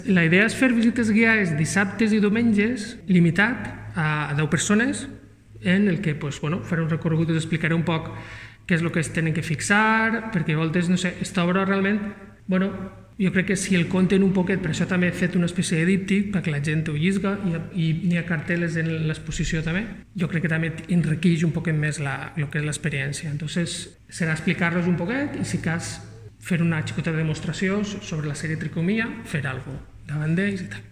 La idea és fer visites guiades dissabtes i diumenges, limitat a 10 persones, en el que faré un recorregut i us explicaré un poc què és el que es tenen que fixar, perquè a voltes, no sé, aquesta obra realment, jo crec que si el conten un poquet, per això també he fet una espècie de díptic perquè la gent ho llisga i n'hi ha cartel·les en l'exposició també. Jo crec que també enriqueix un poquet més el que és l'experiència. Entonces, serà explicar-los un poquet i si cas fer una xicota de demostració sobre la sèrie Tricomia, fer alguna cosa davant d'ells i tal.